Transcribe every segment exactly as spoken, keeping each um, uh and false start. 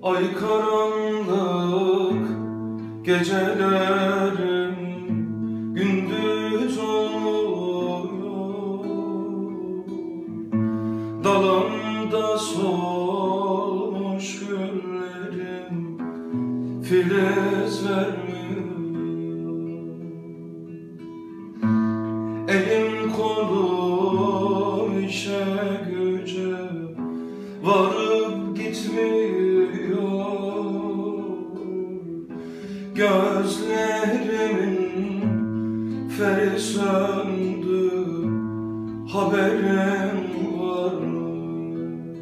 Ay karanlık gecelerim gündüz oluyor. Dalımda solmuş güllerim filiz vermiyor. Elim kolum işe güce varıp gitmiyor. Gözlerimin feri söndü, haberin var mı?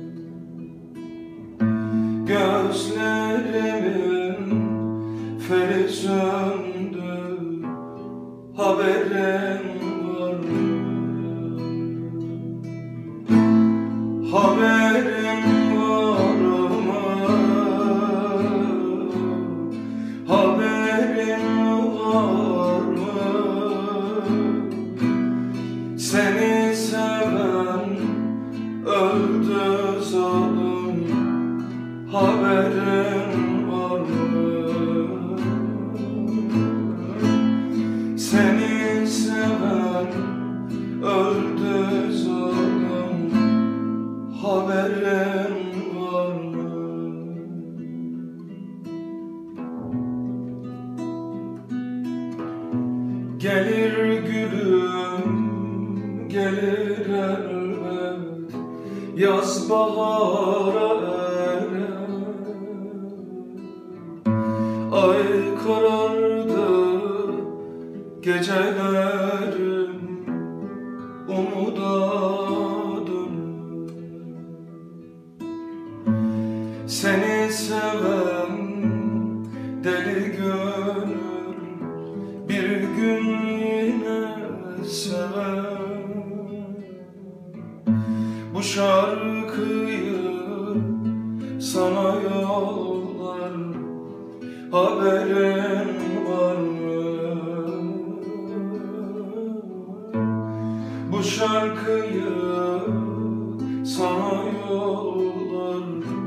Gözlerimin feri söndü, haberin var mı? Haberin var mı? Haberin var mı? Seni seven öldü zalim, haberin var mı? Seni seven öldü zalim, haberin var mı? Gelir gülüm, gelir elbet, yaz bahara erer. Ay karardı, gecelerim umuda dönür. Seni seven deli gönül bir gün yine sever. Bu şarkıyı sana yollar, haberin var mı? Bu şarkıyı sana yollar,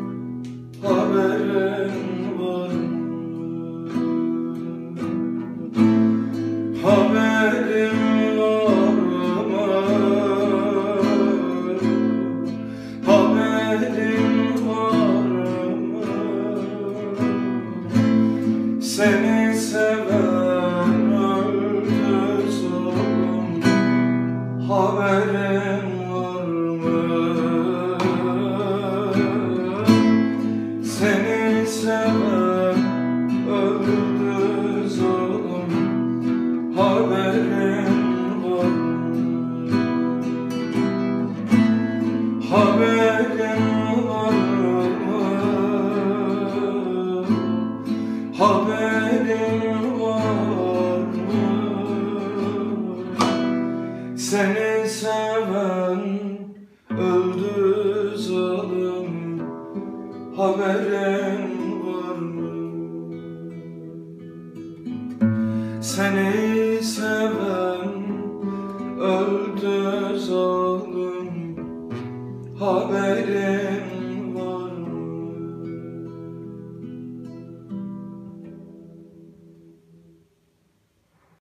haberin var mı? Haberin var mı? Haberin var mı? Seni seven öldü zalim, haberin var mı? Seni seven öldü zalim, haberin var mı? Haberin var mı? Haberin var mı? Seni seven öldü zalim, haberin var mı? Seni seven öldü zalim, haberin